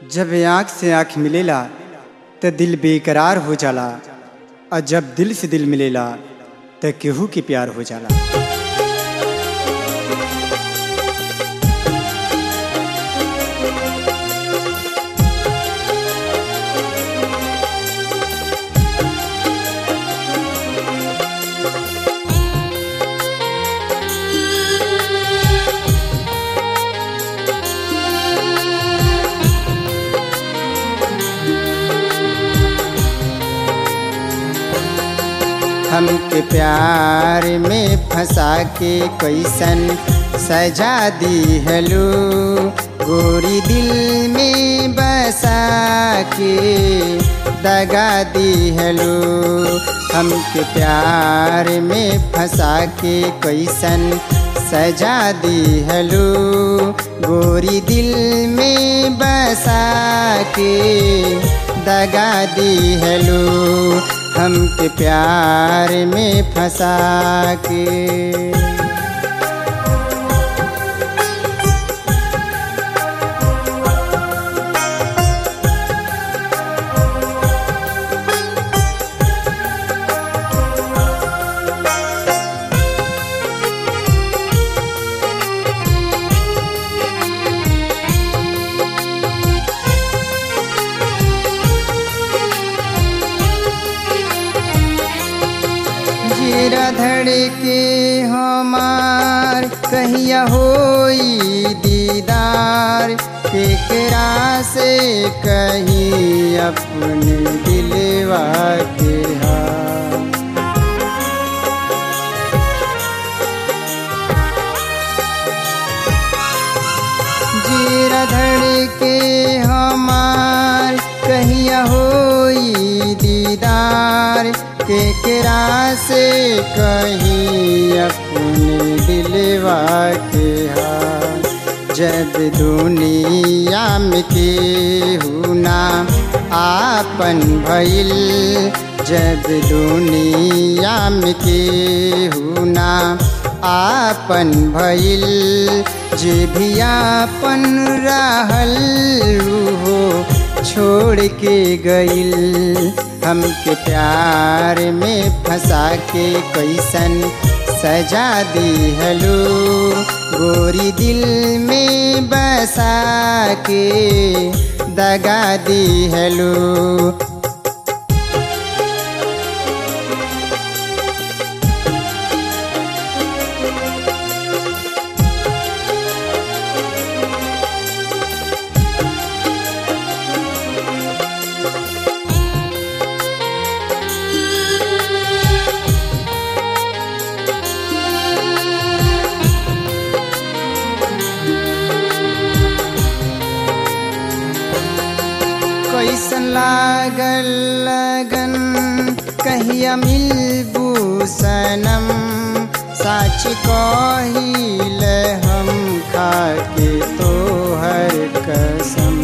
जब आँख से आँख मिलेला त दिल बेकरार हो जाला, और जब दिल से दिल मिलेला त केहू के प्यार हो जाला। हमके प्यार में फंसा के कैसन सजा दी हलो, गोरी दिल में बसा के दगा दी हलो। हमके प्यार में फंसा के कैसन सजा दी हलो, गोरी दिल में बसा के दगा दी हलो। हमके प्यार में फंसा के धड़के हमार कहिया होई दीदार, केकरा से कहीं अपने दिलवा के हाल। जीरा धड़के हमार कहिया होई दीदार, केकरा से कहीं अपने दिलवा के हाल। जब दुनिया में केहू ना आपन भइल, जब दुनिया में केहू ना आपन भइल, जे भी आपन रहल हो छोड़ के गइल। हमके प्यार में फंसा के कैसन सजा दी हलो, गोरी दिल में बसा के दगा दी हलो। कैसन लागल लगन कहिया मिलबू सनम, साच कहिल हम खाके तोहर कसम।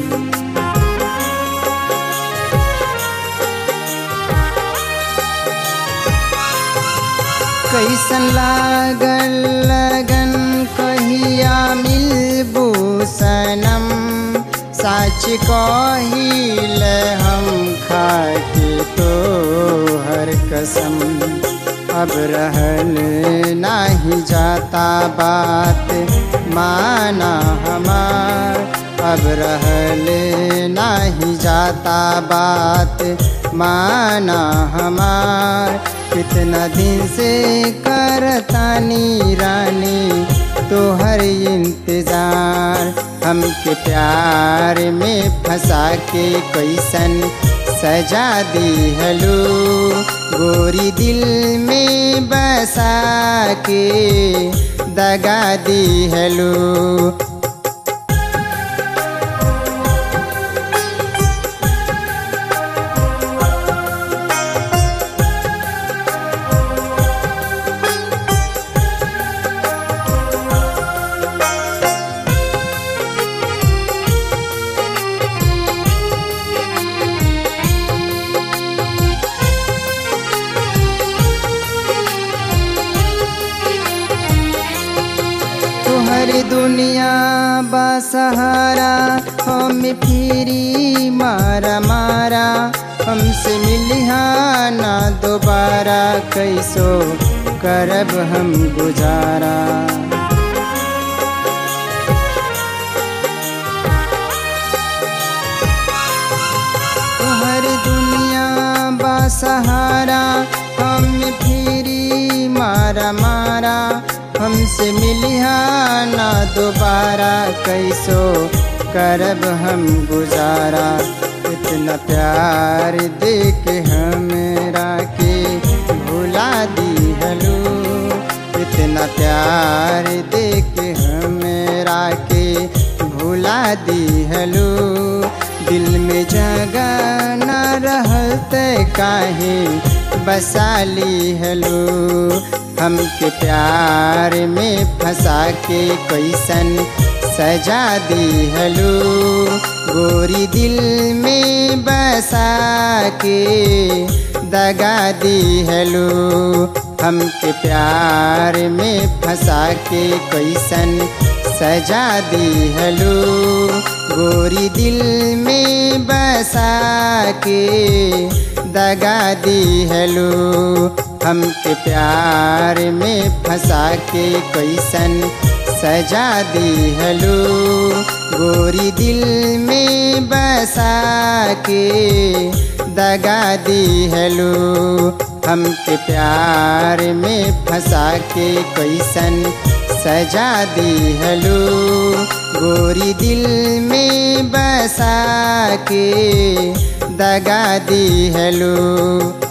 कैसन लागल लगन कहिया मिलबू सनम, साच कहिल हम खाके तोहर कसम। अब रहल नाही जाता बात माना हमार, अब रहल नाही जाता बात माना हमार। कितना दिन से करतानी रानी तोहर इंतजार, हमके प्यार में फंसा के कैसन सजा दी हलो, गोरी दिल में बसा के दगा दी हलो। दुनिया बा सहारा हम फिरी मारा मारा हमसे मिलिहा ना दोबारा कैसो करब हम गुजारा। तोहर दुनिया बा सहारा हम फिरी मारा मारा हमसे मिलिहा ना दोबारा कैसो करब हम गुजारा। इतना प्यार दे के हमरा के भुला दिहलू, इतना प्यार दे के हमरा के भुला दिहलू। दिल में जगह न रहते काहे बसा लिहलू, हमके प्यार में फंसा के कैसन सजा दिहलू। गोरी दिल में बसा के दगा दिहलू, हमके प्यार में फंसा के कैसन सजा दिहलू। गोरी दिल में बसा के दगा दिहलू, हमके प्यार में फंसा के कैसन सजा दिहलू। गोरी दिल में बसा के दगा दिहलू, हमके प्यार में फंसा के कैसन सजा दिहलू। गोरी दिल में बसा के दगा दिहलू।